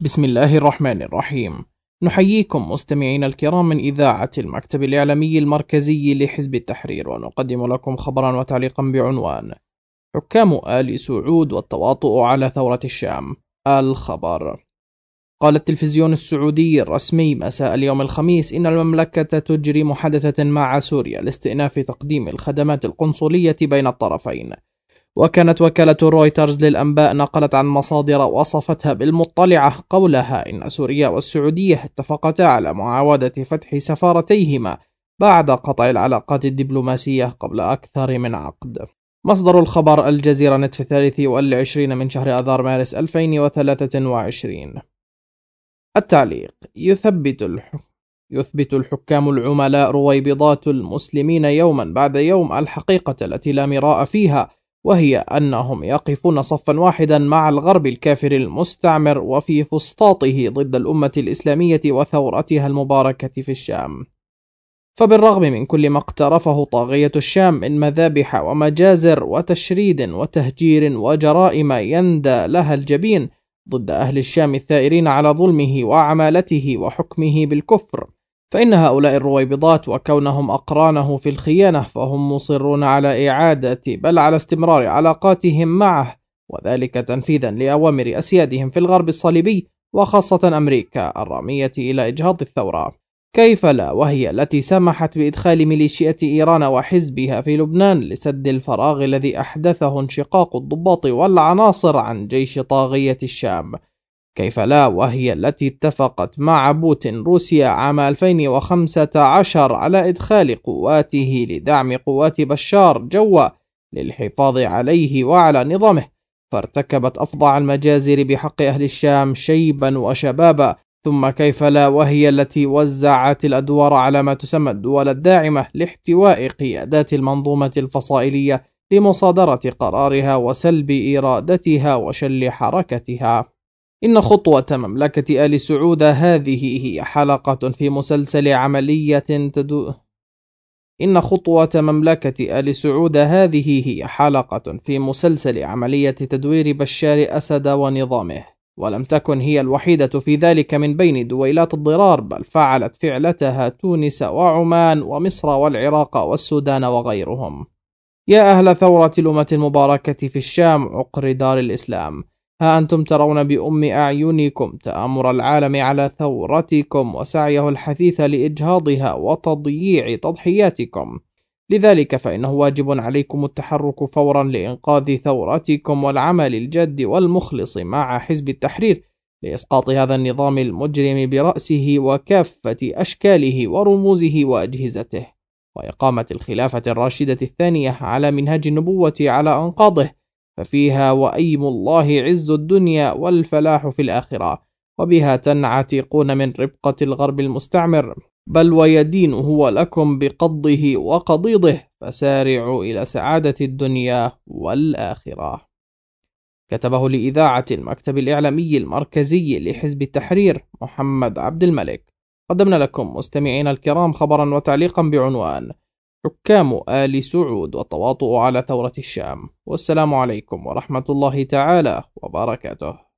بسم الله الرحمن الرحيم. نحييكم مستمعين الكرام من إذاعة المكتب الإعلامي المركزي لحزب التحرير، ونقدم لكم خبرا وتعليقا بعنوان: حكام آل سعود والتواطؤ على ثورة الشام. الخبر: قال التلفزيون السعودي الرسمي مساء اليوم الخميس إن المملكة تجري محادثة مع سوريا لاستئناف تقديم الخدمات القنصلية بين الطرفين. وكانت وكالة رويترز للأنباء نقلت عن مصادر وصفتها بالمطلعة قولها إن سوريا والسعودية اتفقتا على معاودة فتح سفارتيهما بعد قطع العلاقات الدبلوماسية قبل أكثر من عقد. مصدر الخبر: الجزيرة نت في 23 من شهر آذار مارس 2023. التعليق: يثبت الحكام العملاء رويبضات المسلمين يوما بعد يوم الحقيقة التي لا مراء فيها، وهي أنهم يقفون صفا واحدا مع الغرب الكافر المستعمر وفي فسطاطه ضد الأمة الإسلامية وثورتها المباركة في الشام. فبالرغم من كل ما اقترفه طاغية الشام من مذابح ومجازر وتشريد وتهجير وجرائم يندى لها الجبين ضد أهل الشام الثائرين على ظلمه وعمالته وحكمه بالكفر، فإن هؤلاء الرويبضات وكونهم أقرانه في الخيانة فهم مصرون على إعادة بل على استمرار علاقاتهم معه، وذلك تنفيذا لأوامر أسيادهم في الغرب الصليبي وخاصة أمريكا الرامية إلى إجهاض الثورة. كيف لا وهي التي سمحت بإدخال ميليشيات إيران وحزبها في لبنان لسد الفراغ الذي أحدثه انشقاق الضباط والعناصر عن جيش طاغية الشام. كيف لا وهي التي اتفقت مع بوتين روسيا عام 2015 على إدخال قواته لدعم قوات بشار جوا للحفاظ عليه وعلى نظامه، فارتكبت أفظع المجازر بحق أهل الشام شيبا وشبابا. ثم كيف لا وهي التي وزعت الأدوار على ما تسمى الدول الداعمة لاحتواء قيادات المنظومة الفصائلية لمصادرة قرارها وسلب إرادتها وشل حركتها. إن خطوة مملكة آل سعود هذه هي حلقة في مسلسل عملية تدوير بشار أسد ونظامه، ولم تكن هي الوحيدة في ذلك من بين دويلات الضرار، بل فعلت فعلتها تونس وعمان ومصر والعراق والسودان وغيرهم. يا أهل ثورة الأمة المباركة في الشام عقر دار الإسلام، ها أنتم ترون بأم أعينكم تآمر العالم على ثورتكم وسعيه الحثيث لإجهاضها وتضييع تضحياتكم. لذلك فإنه واجب عليكم التحرك فورا لإنقاذ ثورتكم والعمل الجاد والمخلص مع حزب التحرير لإسقاط هذا النظام المجرم برأسه وكافة أشكاله ورموزه وأجهزته، وإقامة الخلافة الراشدة الثانية على منهج النبوة على أنقاضه، ففيها وأيم الله عز الدنيا والفلاح في الآخرة، وبها تنعتقون من ربقة الغرب المستعمر، بل ويدين هو لكم بقضه وقضيضه، فسارعوا إلى سعادة الدنيا والآخرة. كتبه لإذاعة المكتب الإعلامي المركزي لحزب التحرير محمد عبد الملك. قدمنا لكم مستمعين الكرام خبرا وتعليقا بعنوان: حكام آل سعود والتواطؤ على ثورة الشام. والسلام عليكم ورحمة الله تعالى وبركاته.